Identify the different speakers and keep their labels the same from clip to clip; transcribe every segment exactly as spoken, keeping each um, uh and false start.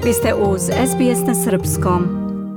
Speaker 1: Vi ste uz S B S na srpskom.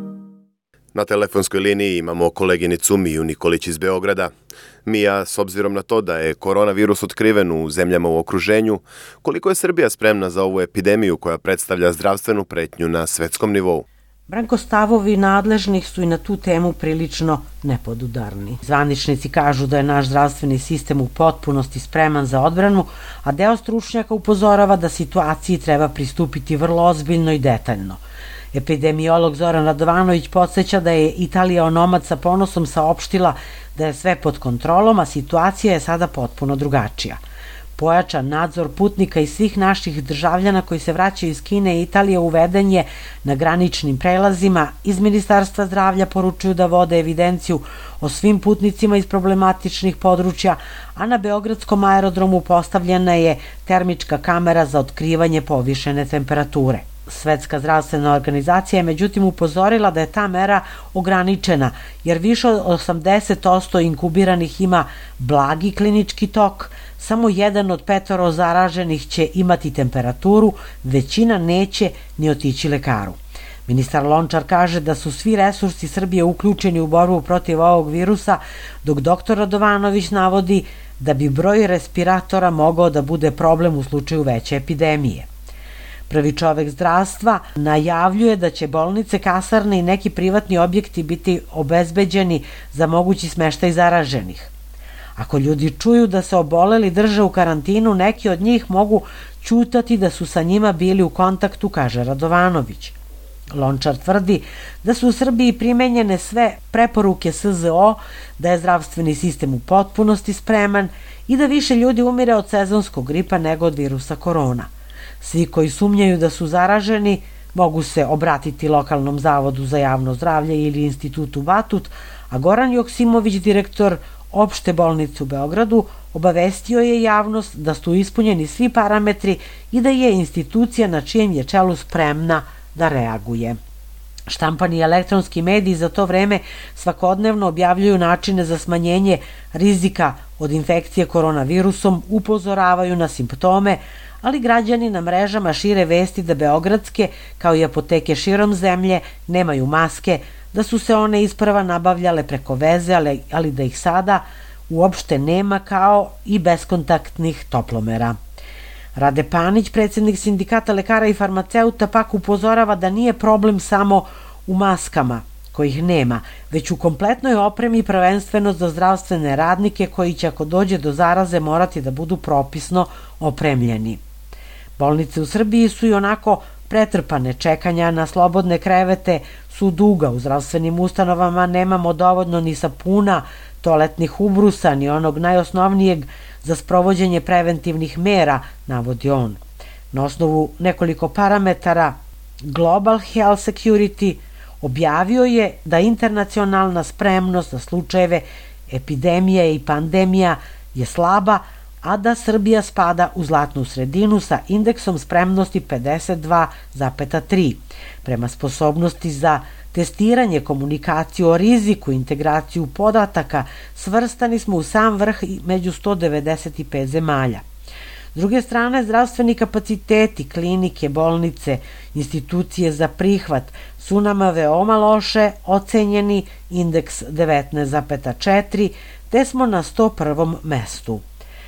Speaker 2: Na telefonskoj liniji imamo koleginicu Miju Nikolić iz Beograda. Mija, s obzirom na to da je koronavirus otkriven u zemljama u okruženju, koliko je Srbija spremna za ovu epidemiju koja predstavlja zdravstvenu pretnju na svetskom nivou?
Speaker 3: Branko, stavovi nadležnih su i na tu temu prilično nepodudarni. Zvaničnici kažu da je naš zdravstveni sistem u potpunosti spreman za odbranu, a deo stručnjaka upozorava da situaciji treba pristupiti vrlo ozbiljno i detaljno. Epidemiolog Zoran Radovanović podsjeća da je Italija onomad sa ponosom saopštila da je sve pod kontrolom, a situacija je sada potpuno drugačija. Pojačan nadzor putnika i svih naših državljana koji se vraćaju iz Kine i Italije uveden je na graničnim prelazima. Iz Ministarstva zdravlja poručuju da vode evidenciju o svim putnicima iz problematičnih područja, a na Beogradskom aerodromu postavljena je termička kamera za otkrivanje povišene temperature. Svetska zdravstvena organizacija je međutim upozorila da je ta mera ograničena, jer više od osamdeset posto inkubiranih ima blagi klinički tok, samo jedan od petoro zaraženih će imati temperaturu, većina neće ni otići lekaru. Ministar Lončar kaže da su svi resursi Srbije uključeni u borbu protiv ovog virusa, dok doktor Radovanović navodi da bi broj respiratora mogao da bude problem u slučaju veće epidemije. Prvi čovek zdravstva najavljuje da će bolnice, kasarne i neki privatni objekti biti obezbeđeni za mogući smeštaj zaraženih. Ako ljudi čuju da se oboleli drže u karantinu, neki od njih mogu ćutati da su sa njima bili u kontaktu, kaže Radovanović. Lončar tvrdi da su u Srbiji primenjene sve preporuke S Z O, da je zdravstveni sistem u potpunosti spreman i da više ljudi umire od sezonskog gripa nego od virusa korona. Svi koji sumnjaju da su zaraženi mogu se obratiti lokalnom zavodu za javno zdravlje ili institutu Batut, a Goran Joksimović, direktor opšte bolnice u Beogradu, obavestio je javnost da su ispunjeni svi parametri i da je institucija na čijem je čelu spremna da reaguje. Štampani i elektronski mediji za to vreme svakodnevno objavljuju načine za smanjenje rizika od infekcije koronavirusom, upozoravaju na simptome, ali građani na mrežama šire vesti da beogradske, kao i apoteke širom zemlje, nemaju maske, da su se one isprva nabavljale preko veze, ali, ali da ih sada uopšte nema, kao i beskontaktnih toplomera. Rade Panić, predsjednik sindikata lekara i farmaceuta, pak upozorava da nije problem samo u maskama, kojih nema, već u kompletnoj opremi, prvenstveno za zdravstvene radnike koji će, ako dođe do zaraze, morati da budu propisno opremljeni. Bolnice u Srbiji su i onako pretrpane, čekanja na slobodne krevete su duga, u zdravstvenim ustanovama nemamo dovoljno ni sapuna, toaletnih ubrusa, ni onog najosnovnijeg za sprovođenje preventivnih mera, navodi on. Na osnovu nekoliko parametara Global Health Security objavio je da internacionalna spremnost za slučajeve epidemije i pandemija je slaba, a da Srbija spada u zlatnu sredinu sa indeksom spremnosti pedeset dva zarez tri. Prema sposobnosti za testiranje, komunikaciju o riziku, integraciju podataka, svrstani smo u sam vrh među sto devedeset pet zemalja. S druge strane, zdravstveni kapaciteti, klinike, bolnice, institucije za prihvat su nama veoma loše ocenjeni, indeks devetnaest zarez četiri, te smo na sto prvom mestu.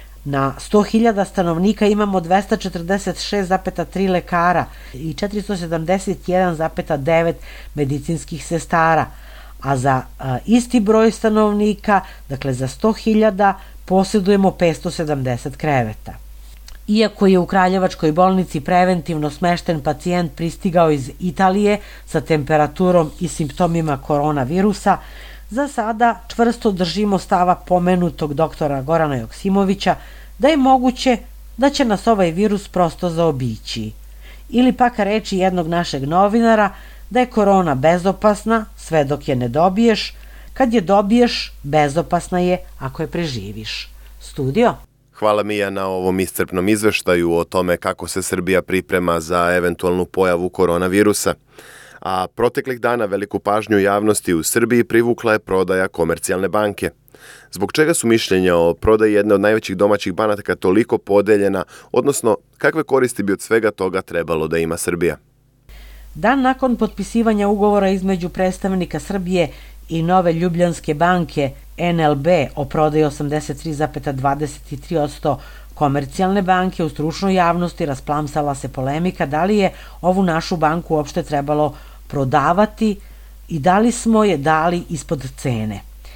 Speaker 3: Na sto hiljada stanovnika imamo dvesta četrdeset šest zarez tri lekara i četiristo sedamdeset jedan zarez devet medicinskih sestara, a za a, isti broj stanovnika, dakle za sto hiljada, posjedujemo petsto sedamdeset kreveta. Iako je u Kraljevačkoj bolnici preventivno smešten pacijent pristigao iz Italije sa temperaturom i simptomima koronavirusa, za sada čvrsto držimo stava pomenutog doktora Gorana Joksimovića da je moguće da će nas ovaj virus prosto zaobići. Ili pak reči jednog našeg novinara da je korona bezopasna sve dok je ne dobiješ, kad je dobiješ bezopasna je ako je preživiš. Studio?
Speaker 2: Hvala Mija na ovom iscrpnom izveštaju o tome kako se Srbija priprema za eventualnu pojavu koronavirusa. A proteklih dana veliku pažnju javnosti u Srbiji privukla je prodaja Komercijalne banke. Zbog čega su mišljenja o prodaji jedne od najvećih domaćih banaka toliko podeljena, odnosno kakve koristi bi od svega toga trebalo da ima Srbija?
Speaker 3: Dan nakon potpisivanja ugovora između predstavnika Srbije i Nove Ljubljanske banke N L B o prodaji osamdeset tri zarez dvadeset tri posto Komercijalne banke, u stručnoj javnosti rasplamsala se polemika da li je ovu našu banku uopšte trebalo prodavati i da li smo je dali ispod cene.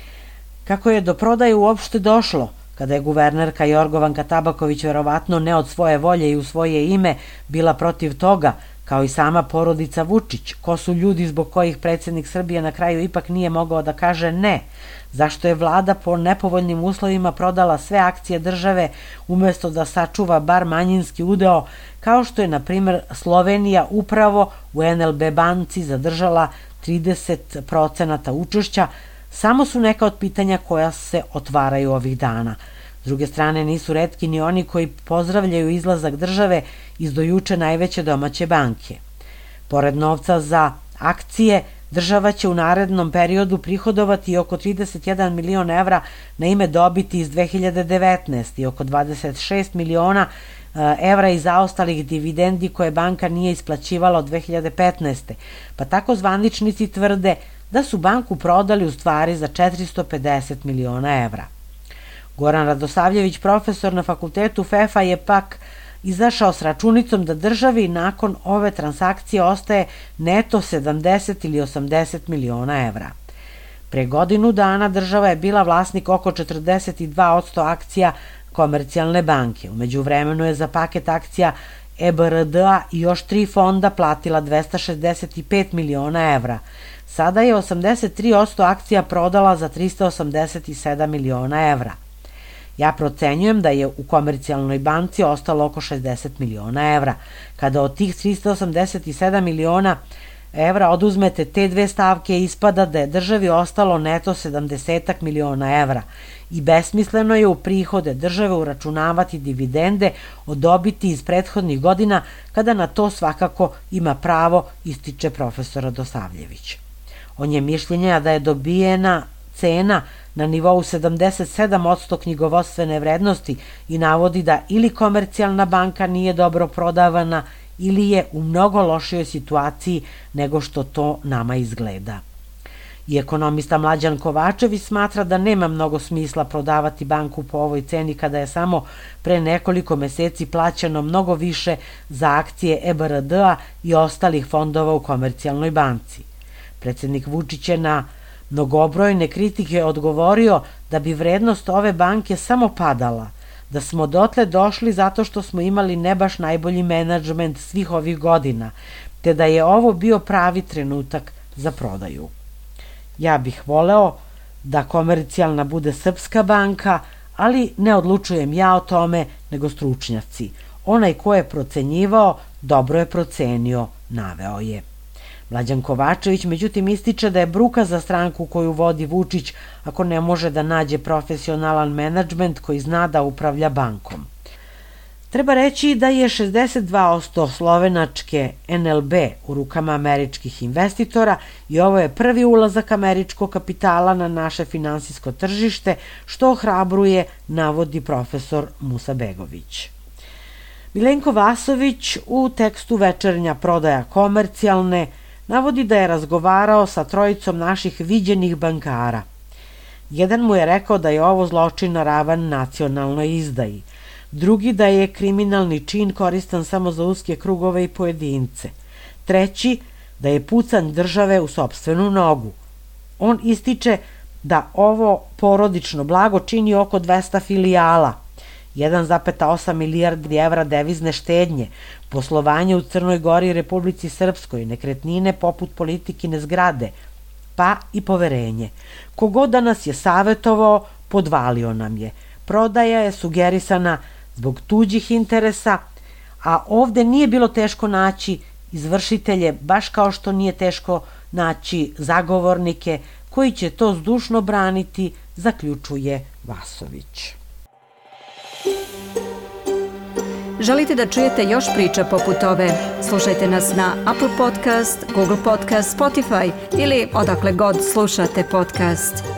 Speaker 3: Kako je do prodaje uopšte došlo, kada je guvernerka Jorgovanka Tabaković verovatno ne od svoje volje i u svoje ime bila protiv toga, kao i sama porodica Vučić, ko su ljudi zbog kojih predsjednik Srbije na kraju ipak nije mogao da kaže ne, zašto je vlada po nepovoljnim uslovima prodala sve akcije države umesto da sačuva bar manjinski udeo, kao što je, na primjer, Slovenija upravo u N L B banci zadržala trideset procenata učešća, samo su neka od pitanja koja se otvaraju ovih dana. S druge strane, nisu retki ni oni koji pozdravljaju izlazak države iz dojuče najveće domaće banke. Pored novca za akcije, država će u narednom periodu prihodovati oko trideset jedan milion evra na ime dobiti iz dve hiljade devetnaeste. i oko dvadeset šest miliona evra iz zaostalih dividendi koje banka nije isplaćivala od dve hiljade petnaeste. Pa tako zvaničnici tvrde da su banku prodali u stvari za četiristo pedeset miliona evra. Goran Radosavljević, profesor na fakultetu F E F-a, je pak izašao s računicom da državi nakon ove transakcije ostaje neto sedamdeset ili osamdeset miliona evra. Pre godinu dana država je bila vlasnik oko četrdeset dva posto akcija Komercijalne banke. U međuvremenu je za paket akcija E B R D-a i još tri fonda platila dvesta šezdeset pet miliona evra. Sada je osamdeset tri posto akcija prodala za trista osamdeset sedam miliona evra. Ja procenjujem da je u Komercijalnoj banci ostalo oko šezdeset miliona evra. Kada od tih trista osamdeset sedam miliona evra oduzmete te dve stavke, ispada da je državi ostalo neto sedamdeset miliona evra i besmisleno je u prihode države uračunavati dividende od dobiti iz prethodnih godina, kada na to svakako ima pravo, ističe profesor Radosavljević. On je mišljenja da je dobijena cena na nivou sedamdeset sedam posto knjigovodstvene vrednosti i navodi da ili Komercijalna banka nije dobro prodavana ili je u mnogo lošijoj situaciji nego što to nama izgleda. I ekonomista Mlađan Kovačević smatra da nema mnogo smisla prodavati banku po ovoj ceni kada je samo pre nekoliko meseci plaćeno mnogo više za akcije E B R D-a i ostalih fondova u Komercijalnoj banci. Predsjednik Vučić je na mnogobrojne kritike odgovorio da bi vrednost ove banke samo padala, da smo dotle došli zato što smo imali ne baš najbolji menadžment svih ovih godina, te da je ovo bio pravi trenutak za prodaju. Ja bih voleo da Komercijalna bude srpska banka, ali ne odlučujem ja o tome, nego stručnjaci. Onaj ko je procenjivao, dobro je procenio, naveo je. Mlađan Kovačević međutim ističe da je bruka za stranku koju vodi Vučić ako ne može da nađe profesionalan menadžment koji zna da upravlja bankom. Treba reći da je šezdeset dva posto slovenačke N L B u rukama američkih investitora i ovo je prvi ulazak američkog kapitala na naše finansijsko tržište, što ohrabruje, navodi profesor Musabegović. Milenko Vasović u tekstu Večernja prodaja Komercijalne navodi da je razgovarao sa trojicom naših viđenih bankara. Jedan mu je rekao da je ovo zločin ravan nacionalnoj izdaji, drugi da je kriminalni čin koristan samo za uske krugove i pojedince, treći da je pucanj države u sopstvenu nogu. On ističe da ovo porodično blago čini oko dvesta filijala, jedan zarez osam milijardi evra devizne štednje, poslovanje u Crnoj Gori i Republici Srpskoj, nekretnine poput Politikine zgrade, pa i poverenje. Kogod da nas je savetovao, podvalio nam je. Prodaja je sugerisana zbog tuđih interesa, a ovde nije bilo teško naći izvršitelje, baš kao što nije teško naći zagovornike koji će to zdušno braniti, zaključuje Vasović.
Speaker 1: Želite da čujete još priča poput ove? Slušajte nas na Apple Podcast, Google Podcast, Spotify ili odakle god slušate podcast.